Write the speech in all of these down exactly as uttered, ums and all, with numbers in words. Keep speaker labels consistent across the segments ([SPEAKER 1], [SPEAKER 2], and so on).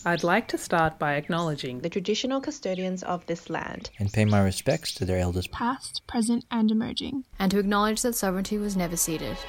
[SPEAKER 1] I'd like to start by acknowledging
[SPEAKER 2] the traditional custodians of this land
[SPEAKER 3] and pay my respects to their elders,
[SPEAKER 4] past, present, and emerging,
[SPEAKER 5] and to acknowledge that sovereignty was never ceded.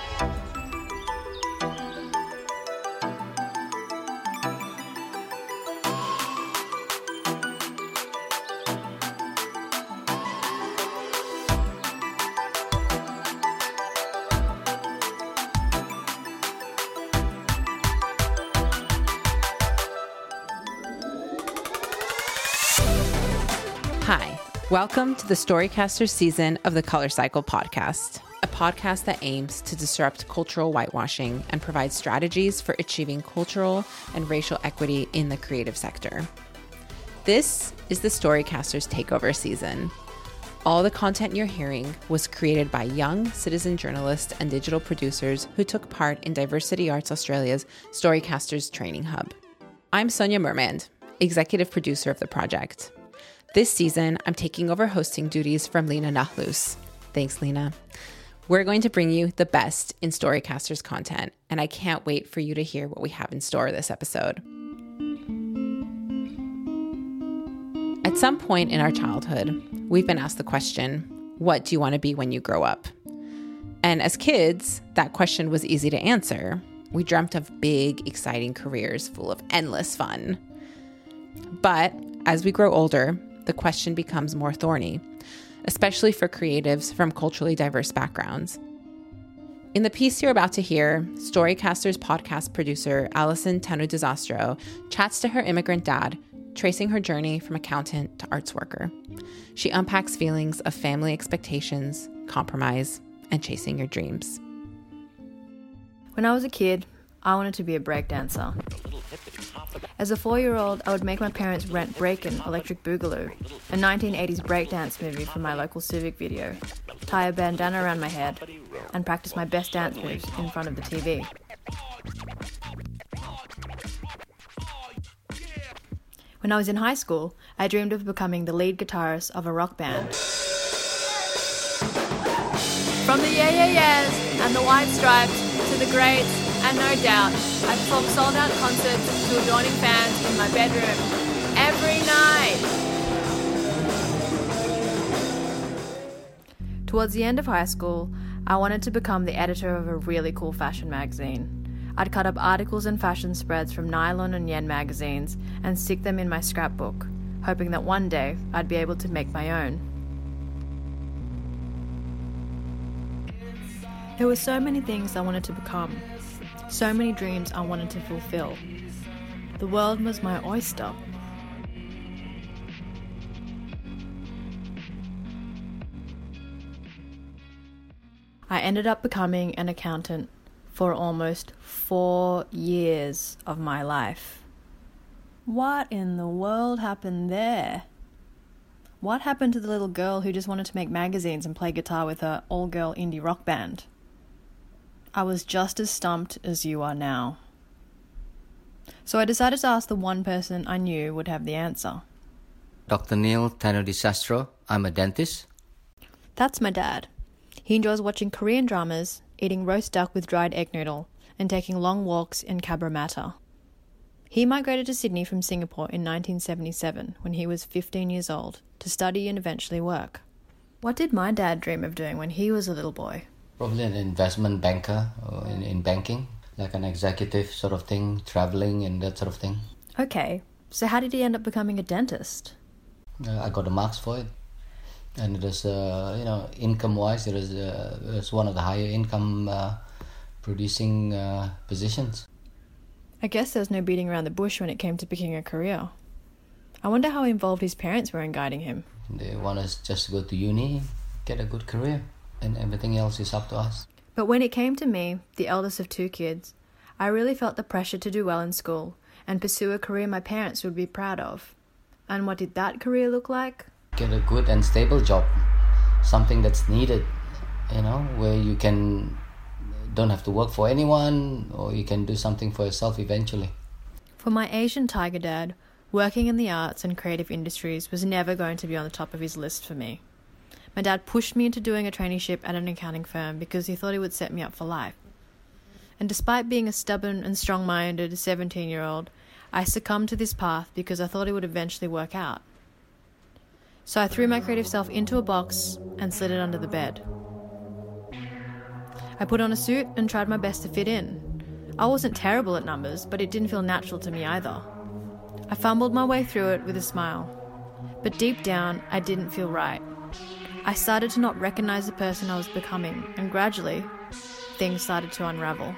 [SPEAKER 6] Hi, welcome to the Storycasters season of the Color Cycle podcast, a podcast that aims to disrupt cultural whitewashing and provide strategies for achieving cultural and racial equity in the creative sector. This is the Storycasters Takeover season. All the content you're hearing was created by young citizen journalists and digital producers who took part in Diversity Arts Australia's Storycasters Training Hub. I'm Sonia Mermand, executive producer of the project. This season, I'm taking over hosting duties from Lena Nahlus. Thanks, Lena. We're going to bring you the best in Storycasters content, and I can't wait for you to hear what we have in store this episode. At some point in our childhood, we've been asked the question, what do you want to be when you grow up? And as kids, that question was easy to answer. We dreamt of big, exciting careers full of endless fun. But as we grow older, the question becomes more thorny, especially for creatives from culturally diverse backgrounds. In the piece you're about to hear, Storycasters podcast producer Alison Tanu-Desastro chats to her immigrant dad, tracing her journey from accountant to arts worker. She unpacks feelings of family expectations, compromise, and chasing your dreams.
[SPEAKER 5] When I was a kid, I wanted to be a breakdancer. As a four-year-old, I would make my parents rent Breakin' Electric Boogaloo, a nineteen eighties breakdance movie for my local civic video, tie a bandana around my head, and practice my best dance moves in front of the T V. When I was in high school, I dreamed of becoming the lead guitarist of a rock band. From the Yeah Yeah Yeahs and the White Stripes to the Greats, and no doubt, I performed sold-out concerts to adoring fans in my bedroom every night. Towards the end of high school, I wanted to become the editor of a really cool fashion magazine. I'd cut up articles and fashion spreads from Nylon and Yen magazines and stick them in my scrapbook, hoping that one day I'd be able to make my own. There were so many things I wanted to become. So many dreams I wanted to fulfill. The world was my oyster. I ended up becoming an accountant for almost four years of my life. What in the world happened there? What happened to the little girl who just wanted to make magazines and play guitar with her all-girl indie rock band? I was just as stumped as you are now. So I decided to ask the one person I knew would have the answer.
[SPEAKER 7] Doctor Neil Tanu-Desastro. I'm a dentist.
[SPEAKER 5] That's my dad. He enjoys watching Korean dramas, eating roast duck with dried egg noodle, and taking long walks in Cabramatta. He migrated to Sydney from Singapore in nineteen seventy-seven when he was fifteen years old to study and eventually work. What did my dad dream of doing when he was a little boy?
[SPEAKER 7] Probably an investment banker or in, in banking, like an executive sort of thing, traveling and that sort of thing.
[SPEAKER 5] Okay, so how did he end up becoming a dentist?
[SPEAKER 7] Uh, I got the marks for it. And it is, uh, you know, income-wise, it is, uh, it is one of the higher income uh, producing uh, positions.
[SPEAKER 5] I guess there was no beating around the bush when it came to picking a career. I wonder how involved his parents were in guiding him.
[SPEAKER 7] They want us just to go to uni, get a good career, and everything else is up to us.
[SPEAKER 5] But when it came to me, the eldest of two kids, I really felt the pressure to do well in school and pursue a career my parents would be proud of. And what did that career look like?
[SPEAKER 7] Get a good and stable job, something that's needed, you know, where you can don't have to work for anyone, or you can do something for yourself eventually.
[SPEAKER 5] For my Asian tiger dad, working in the arts and creative industries was never going to be on the top of his list for me. My dad pushed me into doing a traineeship at an accounting firm because he thought it would set me up for life. And despite being a stubborn and strong-minded seventeen-year-old, I succumbed to this path because I thought it would eventually work out. So I threw my creative self into a box and slid it under the bed. I put on a suit and tried my best to fit in. I wasn't terrible at numbers, but it didn't feel natural to me either. I fumbled my way through it with a smile. But deep down, I didn't feel right. I started to not recognize the person I was becoming, and gradually, things started to unravel.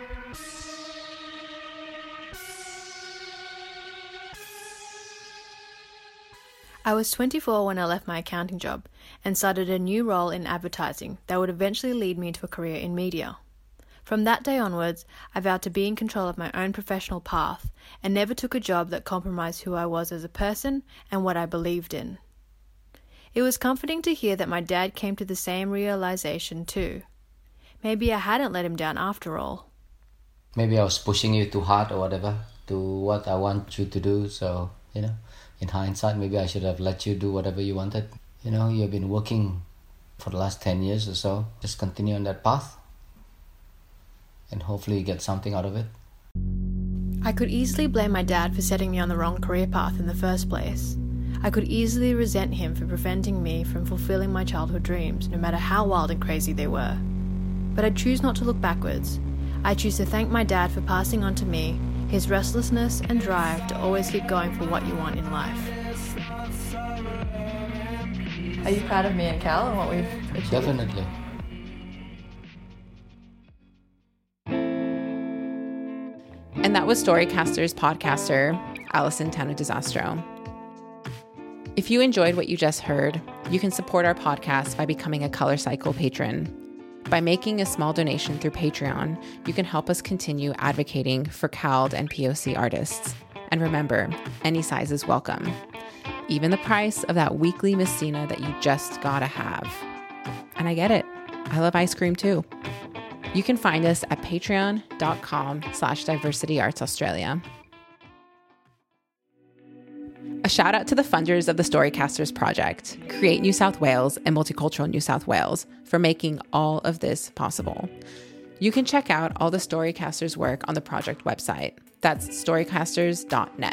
[SPEAKER 5] I was twenty-four when I left my accounting job and started a new role in advertising that would eventually lead me to a career in media. From that day onwards, I vowed to be in control of my own professional path and never took a job that compromised who I was as a person and what I believed in. It was comforting to hear that my dad came to the same realization too. Maybe I hadn't let him down after all.
[SPEAKER 7] Maybe I was pushing you too hard or whatever to what I want you to do, so, you know, in hindsight, maybe I should have let you do whatever you wanted. You know, you've been working for the last ten years or so. Just continue on that path and hopefully you get something out of it.
[SPEAKER 5] I could easily blame my dad for setting me on the wrong career path in the first place. I could easily resent him for preventing me from fulfilling my childhood dreams, no matter how wild and crazy they were. But I choose not to look backwards. I choose to thank my dad for passing on to me his restlessness and drive to always keep going for what you want in life. Are you proud of me and Cal and what we've achieved?
[SPEAKER 7] Definitely.
[SPEAKER 6] And that was Storycasters podcaster, Alison Tano Desastro. If you enjoyed what you just heard, you can support our podcast by becoming a Color Cycle patron. By making a small donation through Patreon, you can help us continue advocating for C A L D and P O C artists. And remember, any size is welcome. Even the price of that weekly Messina that you just gotta have. And I get it. I love ice cream too. You can find us at patreon.com slash diversityartsaustralia. A shout out to the funders of the Storycasters Project, Create New South Wales and Multicultural New South Wales, for making all of this possible. You can check out all the Storycasters work on the project website. That's storycasters dot net.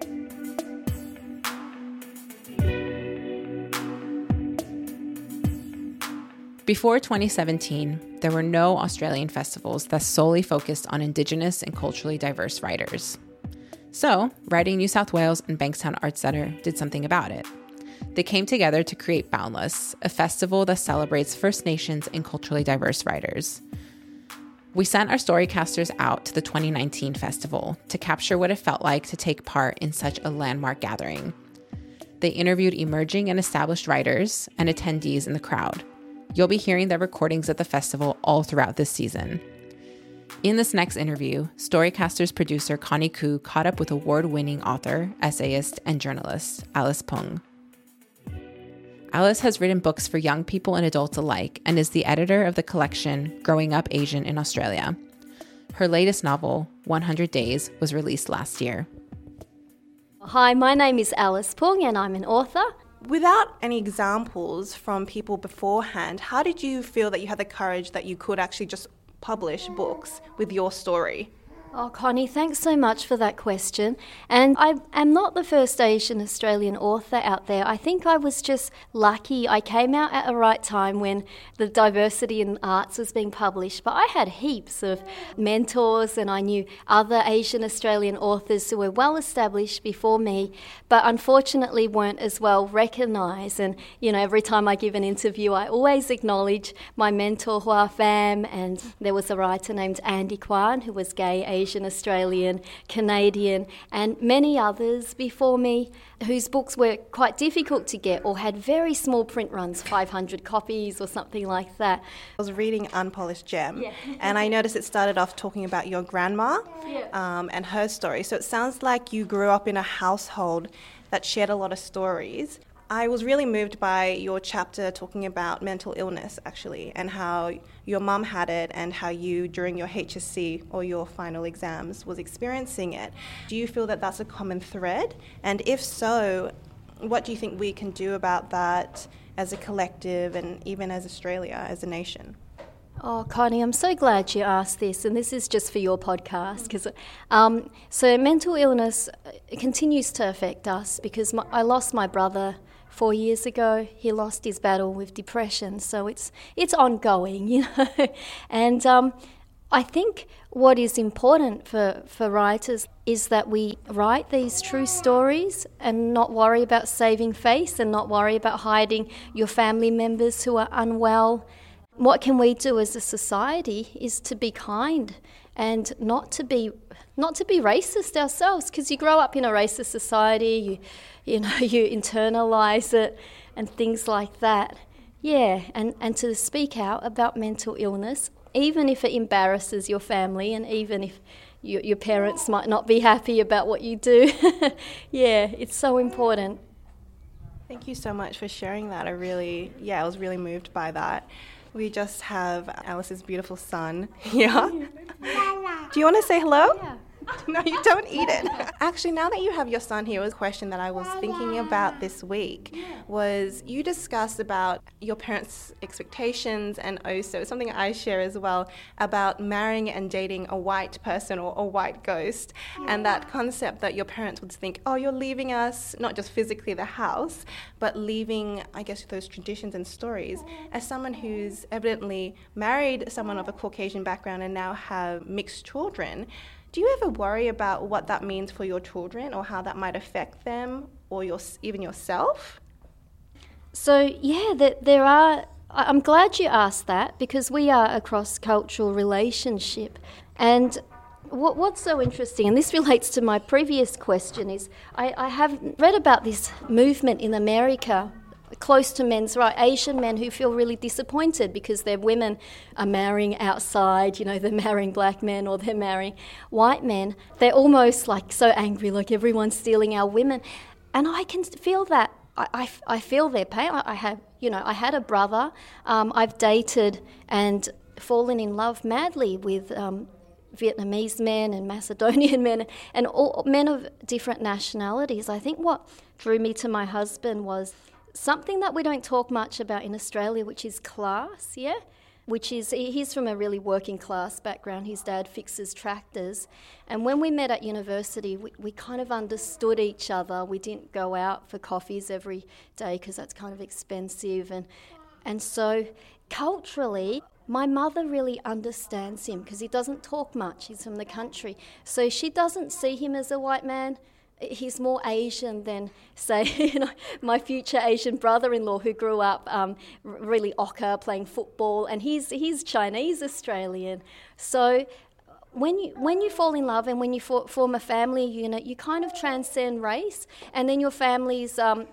[SPEAKER 6] Before twenty seventeen, there were no Australian festivals that solely focused on Indigenous and culturally diverse writers. So, Writing New South Wales and Bankstown Arts Centre did something about it. They came together to create Boundless, a festival that celebrates First Nations and culturally diverse writers. We sent our Storycasters out to the twenty nineteen festival to capture what it felt like to take part in such a landmark gathering. They interviewed emerging and established writers and attendees in the crowd. You'll be hearing their recordings at the festival all throughout this season. In this next interview, Storycasters producer Connie Koo caught up with award-winning author, essayist, and journalist Alice Pung. Alice has written books for young people and adults alike and is the editor of the collection Growing Up Asian in Australia. Her latest novel, one hundred days, was released last year.
[SPEAKER 8] Hi, my name is Alice Pung and I'm an author.
[SPEAKER 2] Without any examples from people beforehand, how did you feel that you had the courage that you could actually just publish books with your story?
[SPEAKER 8] Oh, Connie, thanks so much for that question. And I am not the first Asian Australian author out there. I think I was just lucky. I came out at a right time when the diversity in arts was being published. But I had heaps of mentors and I knew other Asian Australian authors who were well established before me, but unfortunately weren't as well recognised. And, you know, every time I give an interview, I always acknowledge my mentor, Hua Pham, and there was a writer named Andy Kwan who was gay Asian Asian Australian, Canadian, and many others before me whose books were quite difficult to get or had very small print runs, five hundred copies or something like that.
[SPEAKER 2] I was reading Unpolished Gem,
[SPEAKER 8] yeah.
[SPEAKER 2] and I noticed it started off talking about your grandma
[SPEAKER 8] yeah.
[SPEAKER 2] um, and her story. So it sounds like you grew up in a household that shared a lot of stories. I was really moved by your chapter talking about mental illness, actually, and how your mum had it and how you, during your H S C or your final exams, was experiencing it. Do you feel that that's a common thread? And if so, what do you think we can do about that as a collective and even as Australia, as a nation?
[SPEAKER 8] Oh, Connie, I'm so glad you asked this, and this is just for your podcast. Because, um, so mental illness continues to affect us because my, I lost my brother four years ago. He lost his battle with depression, so it's it's ongoing, you know. And um, I think what is important for, for writers is that we write these true stories and not worry about saving face and not worry about hiding your family members who are unwell. What can we do as a society is to be kind and not to be not to be racist ourselves, because you grow up in a racist society, you you know, you internalise it and things like that. Yeah, and, and to speak out about mental illness, even if it embarrasses your family and even if you, your parents might not be happy about what you do. Yeah, it's so important.
[SPEAKER 2] Thank you so much for sharing that. I really, yeah, I was really moved by that. We just have Alice's beautiful son here. Do you want to say hello?
[SPEAKER 8] Yeah.
[SPEAKER 2] No, you don't eat it. Actually, now that you have your son here, was a question that I was thinking about this week was you discussed about your parents' expectations and also something I share as well about marrying and dating a white person or a white ghost, and that concept that your parents would think, oh, you're leaving us, not just physically the house, but leaving, I guess, those traditions and stories. As someone who's evidently married someone of a Caucasian background and now have mixed children, do you ever worry about what that means for your children or how that might affect them or your, even yourself?
[SPEAKER 8] So, yeah, that there are... I'm glad you asked that because we are a cross-cultural relationship. And what, what's so interesting, and this relates to my previous question, is I, I have read about this movement in America close to men's rights, Asian men who feel really disappointed because their women are marrying outside, you know, they're marrying black men or they're marrying white men. They're almost like so angry, like everyone's stealing our women. And I can feel that. I, I, I feel their pain. I, I have, you know, I had a brother. Um, I've dated and fallen in love madly with um, Vietnamese men and Macedonian men and all men of different nationalities. I think what drew me to my husband was something that we don't talk much about in Australia, which is class, yeah? Which is, he's from a really working class background. His dad fixes tractors. And when we met at university, we, we kind of understood each other. We didn't go out for coffees every day because that's kind of expensive. And, and so culturally, my mother really understands him because he doesn't talk much. He's from the country. So she doesn't see him as a white man. He's more Asian than, say, you know, my future Asian brother-in-law who grew up um, really ochre playing football, and he's he's Chinese Australian. So when you when you fall in love and when you for, form a family unit, you kind of transcend race, and then your family's um,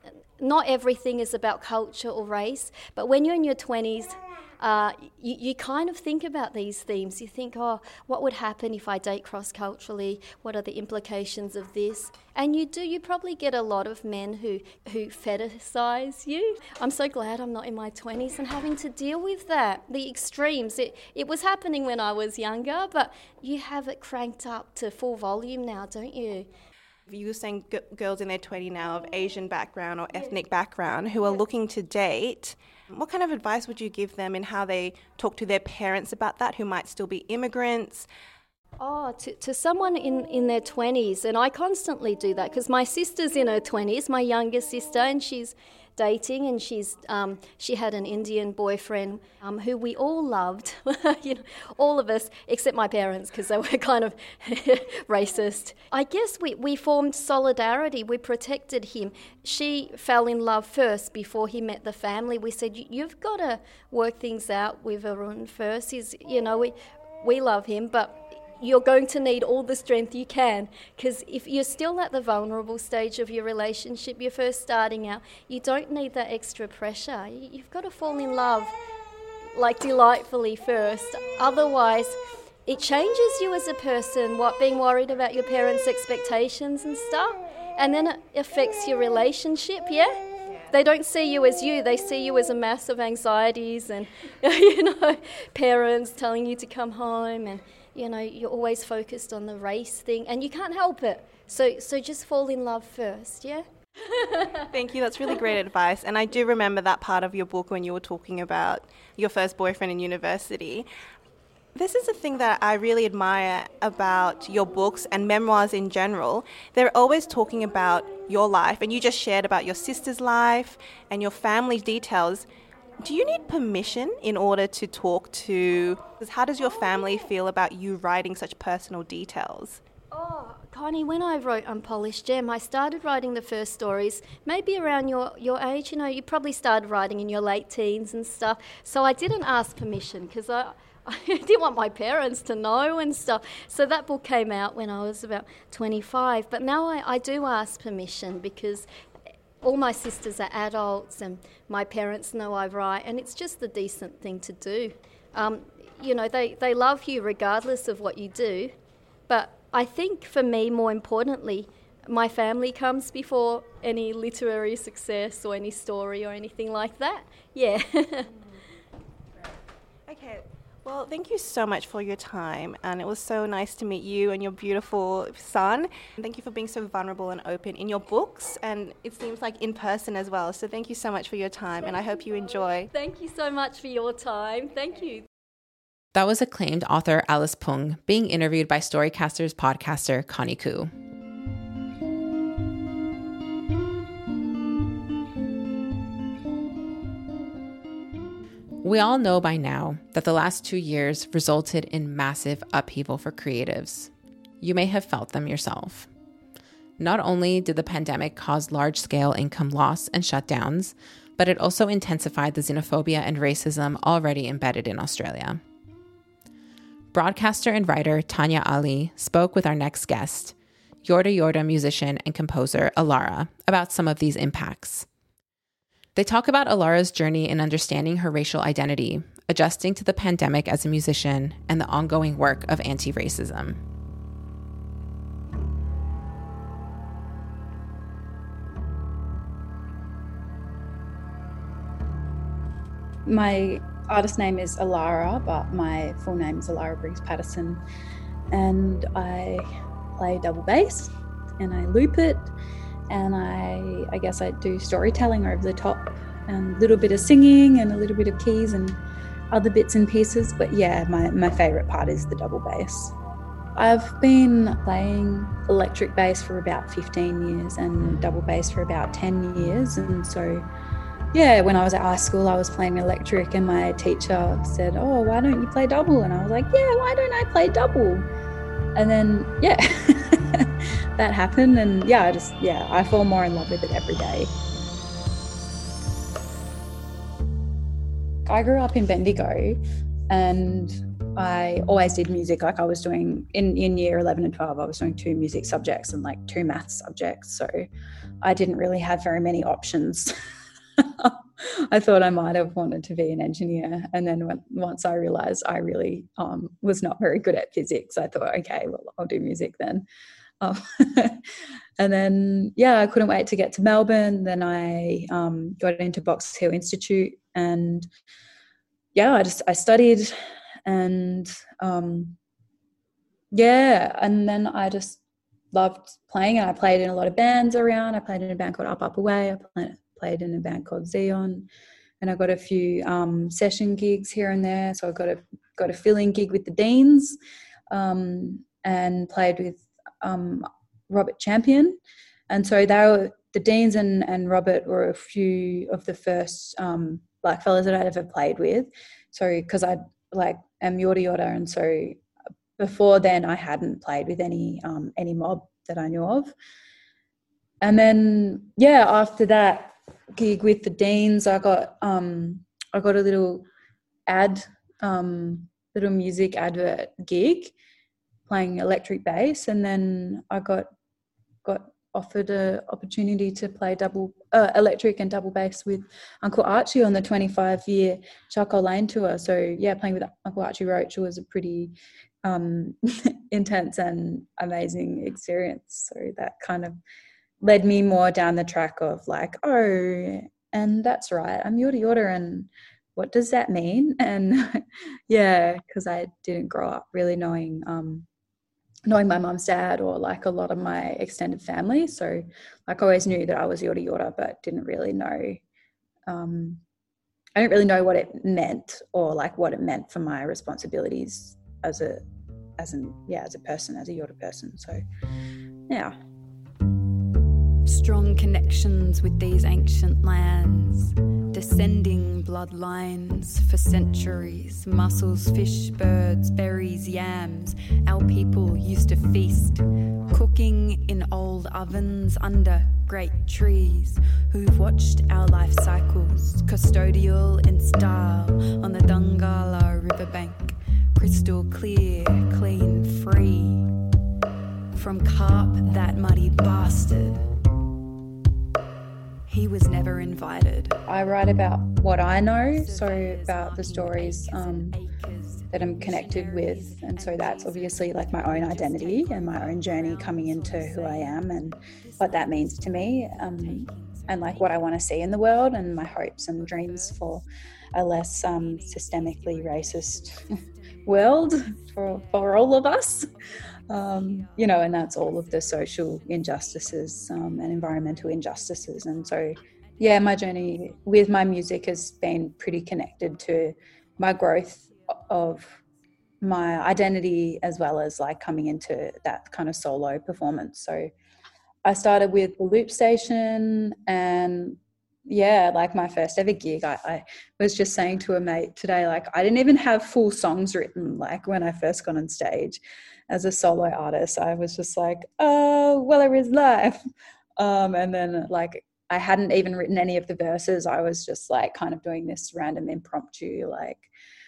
[SPEAKER 8] not everything is about culture or race, but when you're in your twenties. Uh, you, you kind of think about these themes. You think, oh, what would happen if I date cross-culturally? What are the implications of this? And you do, you probably get a lot of men who, who fetishize you. I'm so glad I'm not in my twenties and having to deal with that, the extremes. It, it was happening when I was younger, but you have it cranked up to full volume now, don't you?
[SPEAKER 2] You were saying g- girls in their twenties now of Asian background or ethnic background who are looking to date. What kind of advice would you give them in how they talk to their parents about that, who might still be immigrants?
[SPEAKER 8] Oh, to, to someone in, in their twenties, and I constantly do that because my sister's in her twenties, my younger sister, and she's dating, and she's um, she had an Indian boyfriend um, who we all loved, you know, all of us except my parents because they were kind of racist. I guess we, we formed solidarity. We protected him. She fell in love first before he met the family. We said, you've got to work things out with Arun first. He's, you know, we we love him, but you're going to need all the strength you can, because if you're still at the vulnerable stage of your relationship, you're first starting out, you don't need that extra pressure. You've got to fall in love, like, delightfully first. Otherwise, it changes you as a person, what being worried about your parents' expectations and stuff, and then it affects your relationship, yeah? They don't see you as you, they see you as a mass of anxieties and, you know, parents telling you to come home, and you know, you're always focused on the race thing, and you can't help it. So so just fall in love first, yeah?
[SPEAKER 2] Thank you. That's really great advice. And I do remember that part of your book when you were talking about your first boyfriend in university. This is a thing that I really admire about your books and memoirs in general. They're always talking about your life, and you just shared about your sister's life and your family details. Do you need permission in order to talk to... How does your family feel about you writing such personal details?
[SPEAKER 8] Oh, Connie, when I wrote Unpolished Gem, I started writing the first stories maybe around your, your age. You know, you probably started writing in your late teens and stuff. So I didn't ask permission because I... I didn't want my parents to know and stuff. So that book came out when I was about twenty-five. But now I, I do ask permission because all my sisters are adults and my parents know I write, and it's just the decent thing to do. Um, you know, they, they love you regardless of what you do. But I think for me, more importantly, my family comes before any literary success or any story or anything like that. Yeah.
[SPEAKER 2] Okay. Well, thank you so much for your time, and it was so nice to meet you and your beautiful son. And thank you for being so vulnerable and open in your books, and it seems like in person as well. So thank you so much for your time, and I hope you enjoy.
[SPEAKER 8] Thank you so much for your time. Thank you.
[SPEAKER 6] That was acclaimed author Alice Pung being interviewed by Storycasters podcaster Connie Koo. We all know by now that the last two years resulted in massive upheaval for creatives. You may have felt them yourself. Not only did the pandemic cause large-scale income loss and shutdowns, but it also intensified the xenophobia and racism already embedded in Australia. Broadcaster and writer Tanya Ali spoke with our next guest, Yorta Yorta musician and composer Alara, about some of these impacts. They talk about Alara's journey in understanding her racial identity, adjusting to the pandemic as a musician, and the ongoing work of anti-racism.
[SPEAKER 9] My artist name is Alara, but my full name is Alara Briggs Patterson, and I play double bass and I loop it. And I, I guess I do storytelling over the top and a little bit of singing and a little bit of keys and other bits and pieces. But yeah, my, my favourite part is the double bass. I've been playing electric bass for about fifteen years and double bass for about ten years. And so, yeah, when I was at high school, I was playing electric and my teacher said, oh, why don't you play double? And I was like, yeah, why don't I play double? And then, yeah. That happened, and yeah, I just, yeah, I fall more in love with it every day. I grew up in Bendigo, and I always did music. Like I was doing, in, in year eleven and twelve, I was doing two music subjects and like two maths subjects. So I didn't really have very many options. I thought I might have wanted to be an engineer. And then when, once I realised I really um, was not very good at physics, I thought, okay, well, I'll do music then. Um, and then, yeah, I couldn't wait to get to Melbourne. Then I um, got into Box Hill Institute, and yeah, I just, I studied and um, yeah, and then I just loved playing, and I played in a lot of bands around. I played in a band called Up Up Away. I played, played in a band called Xeon, and I got a few um, session gigs here and there. So I got a, got a fill-in gig with the Deans um, and played with Um, Robert Champion, and so they were the Deans and, and Robert were a few of the first um, black fellas that I'd ever played with. So because I like am Yorta Yorta, and so before then I hadn't played with any um, any mob that I knew of. And then yeah, after that gig with the Deans, I got um, I got a little ad, um, little music advert gig, playing electric bass, and then I got got offered an opportunity to play double uh, electric and double bass with Uncle Archie on the twenty-five year Charcoal Lane tour. So yeah, playing with Uncle Archie Roach was a pretty um, intense and amazing experience. So that kind of led me more down the track of like, oh, and that's right, I'm Yorta Yorta, and what does that mean? And yeah, because I didn't grow up really knowing um, knowing my mum's dad or like a lot of my extended family. So like I always knew that I was Yorta Yorta, but didn't really know, um, I didn't really know what it meant or like what it meant for my responsibilities as a, as an, yeah, as a person, as a Yorta person. So yeah.
[SPEAKER 10] Strong connections with these ancient lands, descending bloodlines for centuries, mussels, fish, birds, berries, yams. Our people used to feast, cooking in old ovens under great trees, who've watched our life cycles, custodial in style on the Dungala riverbank, crystal clear, clean, free from carp, that muddy bastard. He was never invited.
[SPEAKER 9] I write about what I know, so about the stories um, that I'm connected with, and so that's obviously like my own identity and my own journey coming into who I am and what that means to me, um, and like what I want to see in the world and my hopes and dreams for a less um, systemically racist world for, for all of us. Um, you know, and that's all of the social injustices um, and environmental injustices. And so, yeah, my journey with my music has been pretty connected to my growth of my identity as well as like coming into that kind of solo performance. So I started with the Loop Station, and yeah, like my first ever gig, I, I was just saying to a mate today, like I didn't even have full songs written like when I first got on stage as a solo artist. I was just like, oh, Weller is life. Um, and then like I hadn't even written any of the verses. I was just like kind of doing this random impromptu, like,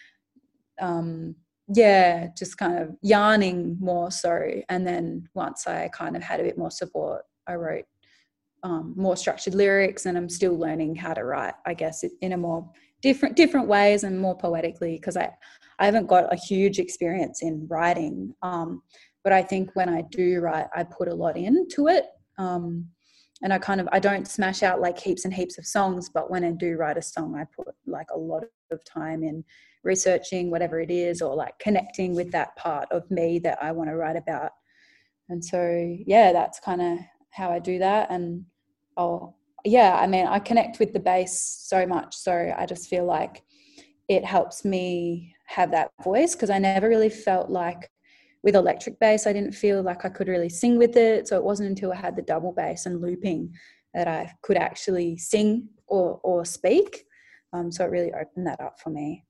[SPEAKER 9] um, yeah, just kind of yarning more so. And then once I kind of had a bit more support, I wrote um, more structured lyrics, and I'm still learning how to write, I guess, in a more different different ways and more poetically, because I, I haven't got a huge experience in writing. Um, but I think when I do write, I put a lot into it. Um, and I kind of, I don't smash out like heaps and heaps of songs, but when I do write a song, I put like a lot of time in researching whatever it is, or like connecting with that part of me that I want to write about. And so, yeah, that's kind of how I do that. And I'll, yeah, I mean, I connect with the bass so much. So I just feel like it helps me have that voice, because I never really felt like with electric bass, I didn't feel like I could really sing with it. So it wasn't until I had the double bass and looping that I could actually sing or, or speak. Um, so it really opened that up for me.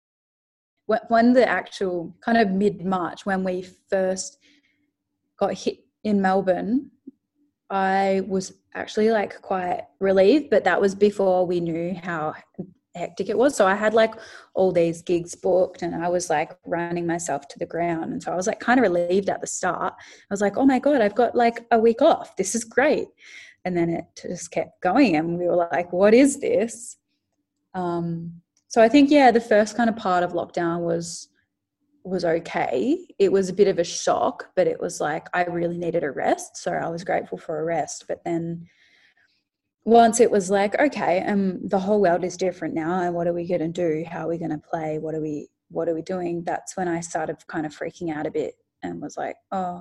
[SPEAKER 9] When the actual kind of mid-March, when we first got hit in Melbourne, I was actually like quite relieved, but that was before we knew how hectic it was. So I had like all these gigs booked, and I was like running myself to the ground. And so I was like kind of relieved at the start. I was like, oh my God, I've got like a week off. This is great. And then it just kept going, and we were like, what is this? Um, so I think, yeah, the first kind of part of lockdown was was okay. It was a bit of a shock, but it was like I really needed a rest. So I was grateful for a rest. But then once it was like, okay, um, the whole world is different now, and what are we going to do? How are we going to play? What are we, what are we doing? That's when I started kind of freaking out a bit and was like, oh,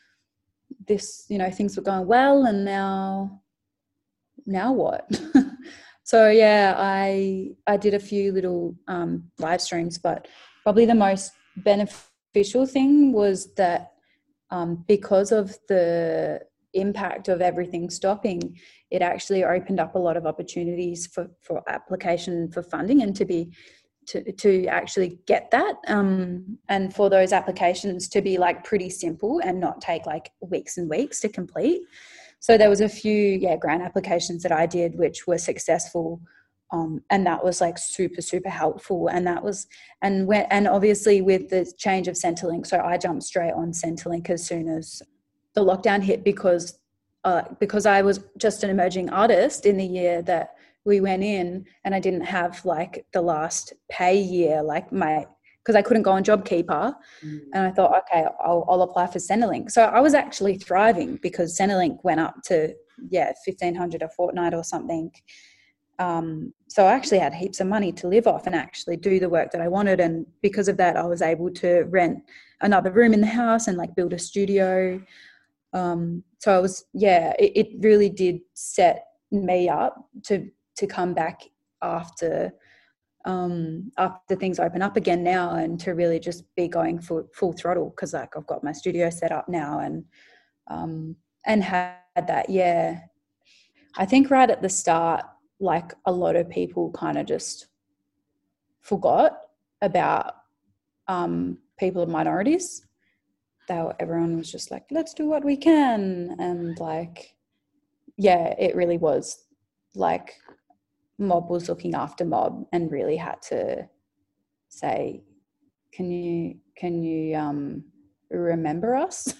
[SPEAKER 9] this, you know, things were going well, and now, now what? So yeah, I, I did a few little um, live streams, but probably the most beneficial thing was that um, because of the impact of everything stopping, it actually opened up a lot of opportunities for, for application for funding, and to be to to actually get that, um, and for those applications to be like pretty simple and not take like weeks and weeks to complete. So there was a few yeah grant applications that I did which were successful. Um, and that was like super, super helpful. And that was, and when, and obviously with the change of Centrelink, so I jumped straight on Centrelink as soon as the lockdown hit, because, uh, because I was just an emerging artist in the year that we went in, and I didn't have like the last pay year, like my, because I couldn't go on JobKeeper. Mm. And I thought, okay, I'll, I'll apply for Centrelink. So I was actually thriving because Centrelink went up to, yeah, fifteen hundred a fortnight or something. Um, so I actually had heaps of money to live off and actually do the work that I wanted. And because of that, I was able to rent another room in the house and like build a studio. Um, so I was, yeah, it, it really did set me up to to come back after um, after things open up again now, and to really just be going full full throttle, because like I've got my studio set up now and um, and had that, yeah. I think right at the start, like a lot of people kind of just forgot about um, people of minorities. They were, everyone was just like, let's do what we can. And like, yeah, it really was like mob was looking after mob and really had to say, can you, can you um, remember us?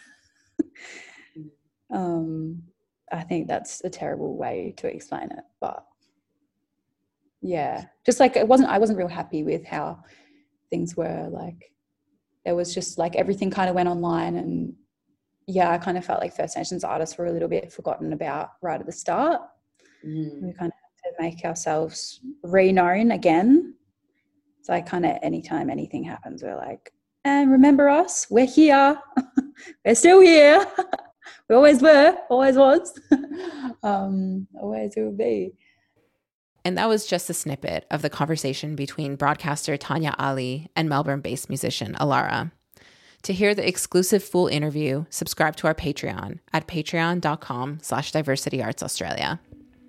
[SPEAKER 9] um, I think that's a terrible way to explain it, but yeah, just like it wasn't, I wasn't real happy with how things were. Like there was just like everything kind of went online, and yeah, I kind of felt like First Nations artists were a little bit forgotten about right at the start. Mm. We kind of had to make ourselves re-known again. It's like kind of anytime anything happens, we're like, and remember us, we're here, we're still here. We always were, always was, um, always will be.
[SPEAKER 6] And that was just a snippet of the conversation between broadcaster Tanya Ali and Melbourne-based musician Alara. To hear the exclusive full interview, subscribe to our Patreon at patreon.com slash diversityartsaustralia.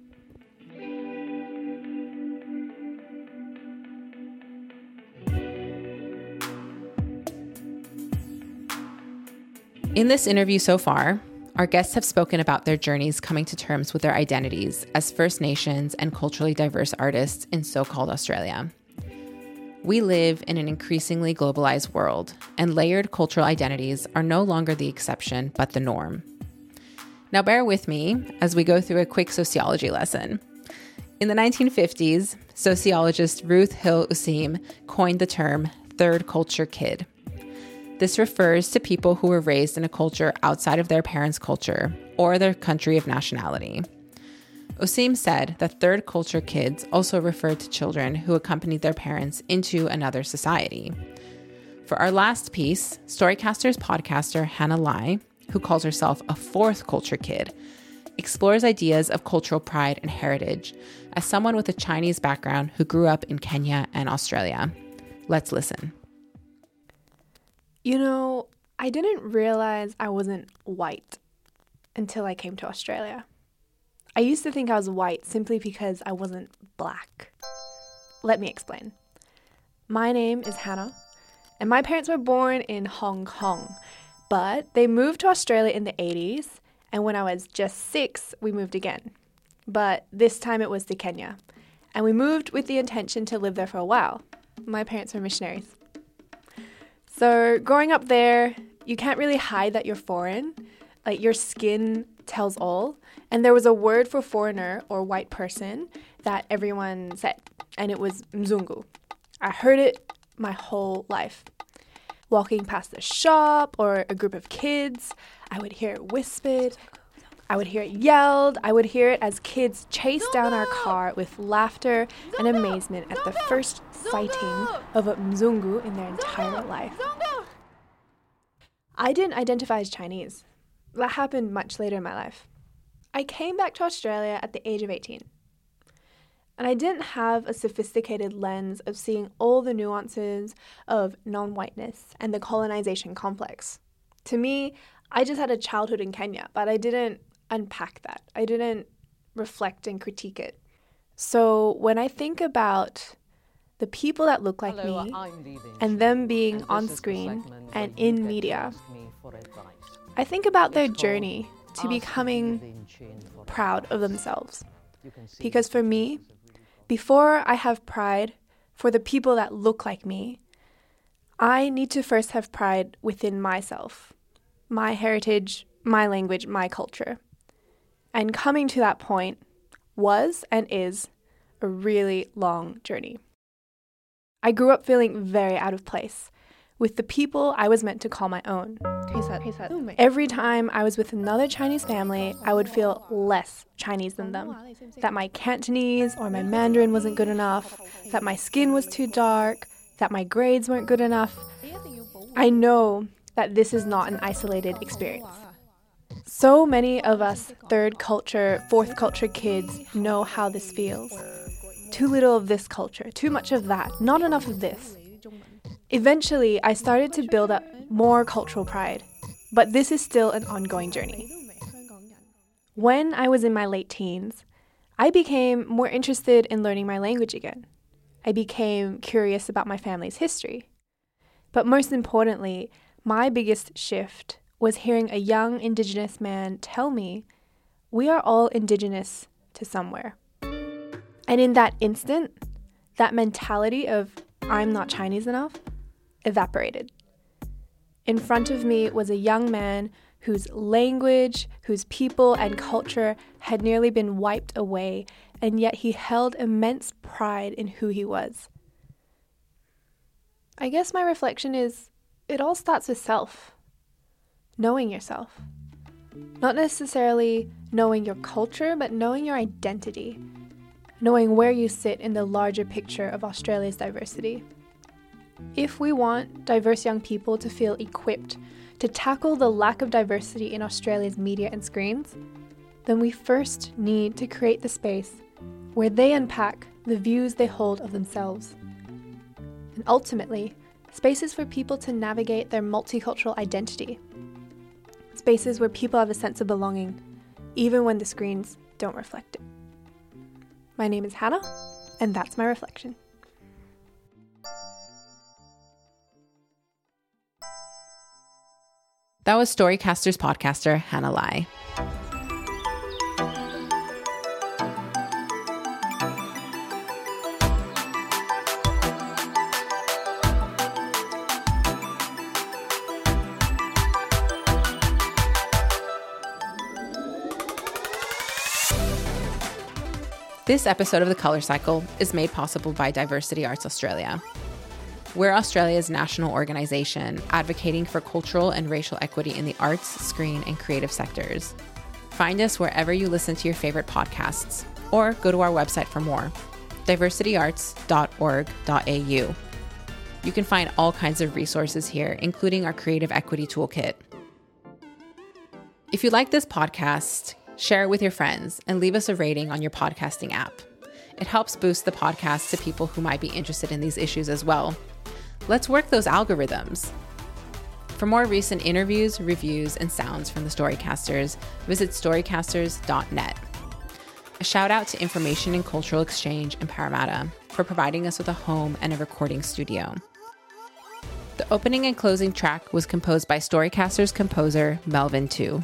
[SPEAKER 6] In this interview so far, our guests have spoken about their journeys coming to terms with their identities as First Nations and culturally diverse artists in so-called Australia. We live in an increasingly globalized world, and layered cultural identities are no longer the exception, but the norm. Now bear with me as we go through a quick sociology lesson. In the nineteen fifties, sociologist Ruth Hill Useem coined the term third culture kid. This refers to people who were raised in a culture outside of their parents' culture or their country of nationality. Useem said that third culture kids also referred to children who accompanied their parents into another society. For our last piece, Storycasters podcaster Hannah Lai, who calls herself a fourth culture kid, explores ideas of cultural pride and heritage as someone with a Chinese background who grew up in Kenya and Australia. Let's listen.
[SPEAKER 11] You know, I didn't realize I wasn't white until I came to Australia. I used to think I was white simply because I wasn't black. Let me explain. My name is Hannah, and my parents were born in Hong Kong, but they moved to Australia in the eighties, and when I was just six, we moved again. But this time it was to Kenya, and we moved with the intention to live there for a while. My parents were missionaries. So growing up there, you can't really hide that you're foreign. Like your skin tells all. And there was a word for foreigner or white person that everyone said, and it was Mzungu. I heard it my whole life. Walking past the shop or a group of kids, I would hear it whispered. I would hear it yelled. I would hear it as kids chased down our car with laughter and amazement at the first sighting of a Mzungu in their entire life. I didn't identify as Chinese. That happened much later in my life. I came back to Australia at the age of eighteen. And I didn't have a sophisticated lens of seeing all the nuances of non-whiteness and the colonization complex. To me, I just had a childhood in Kenya, but I didn't unpack that. I didn't reflect and critique it. So when I think about the people that look like Hello, me and them being and on screen and in media, I think about their journey to becoming proud of themselves. Because for me, before I have pride for the people that look like me, I need to first have pride within myself, my heritage, my language, my culture. And coming to that point was and is a really long journey. I grew up feeling very out of place with the people I was meant to call my own. Every time I was with another Chinese family, I would feel less Chinese than them. That my Cantonese or my Mandarin wasn't good enough, that my skin was too dark, that my grades weren't good enough. I know that this is not an isolated experience. So many of us third culture, fourth culture kids know how this feels. Too little of this culture, too much of that, not enough of this. Eventually, I started to build up more cultural pride, but this is still an ongoing journey. When I was in my late teens, I became more interested in learning my language again. I became curious about my family's history. But most importantly, my biggest shift was hearing a young Indigenous man tell me, we are all Indigenous to somewhere. And in that instant, that mentality of I'm not Chinese enough evaporated. In front of me was a young man whose language, whose people and culture had nearly been wiped away, and yet he held immense pride in who he was. I guess my reflection is, it all starts with self. Knowing yourself. Not necessarily knowing your culture, but knowing your identity. Knowing where you sit in the larger picture of Australia's diversity. If we want diverse young people to feel equipped to tackle the lack of diversity in Australia's media and screens, then we first need to create the space where they unpack the views they hold of themselves. And ultimately, spaces for people to navigate their multicultural identity. Spaces where people have a sense of belonging, even when the screens don't reflect it. My name is Hannah, and that's my reflection.
[SPEAKER 6] That was Storycasters podcaster Hannah Lai. This episode of The Colour Cycle is made possible by Diversity Arts Australia. We're Australia's national organisation advocating for cultural and racial equity in the arts, screen, and creative sectors. Find us wherever you listen to your favourite podcasts, or go to our website for more, diversity arts dot org dot a u. You can find all kinds of resources here, including our Creative Equity Toolkit. If you like this podcast, share it with your friends and leave us a rating on your podcasting app. It helps boost the podcast to people who might be interested in these issues as well. Let's work those algorithms. For more recent interviews, reviews, and sounds from the Storycasters, visit storycasters dot net. A shout out to Information and Cultural Exchange in Parramatta for providing us with a home and a recording studio. The opening and closing track was composed by Storycasters composer Melvin Tu.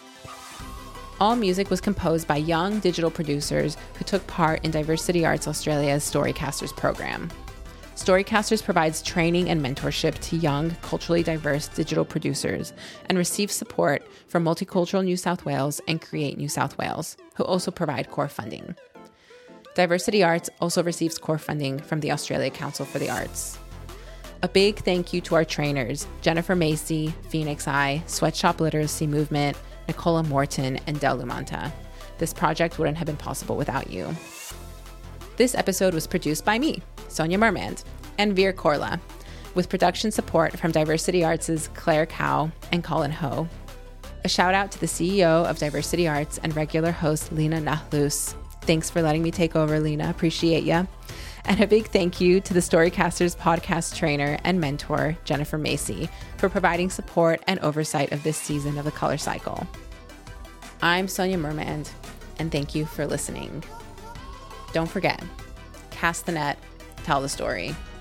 [SPEAKER 6] All music was composed by young digital producers who took part in Diversity Arts Australia's Storycasters program. Storycasters provides training and mentorship to young, culturally diverse digital producers and receives support from Multicultural New South Wales and Create New South Wales, who also provide core funding. Diversity Arts also receives core funding from the Australia Council for the Arts. A big thank you to our trainers, Jennifer Macy, Phoenix Eye, Sweatshop Literacy Movement, Nicola Morton, and Del Lumanta. This project wouldn't have been possible without you. This episode was produced by me, Sonia Mermand, and Veer Korla, with production support from Diversity Arts' Claire Cow and Colin Ho. A shout out to the C E O of Diversity Arts and regular host Lena Nahlus. Thanks for letting me take over, Lena. Appreciate ya. And a big thank you to the Storycasters podcast trainer and mentor, Jennifer Macy, for providing support and oversight of this season of The Colour Cycle. I'm Sonia Mermand, and thank you for listening. Don't forget, cast the net, tell the story.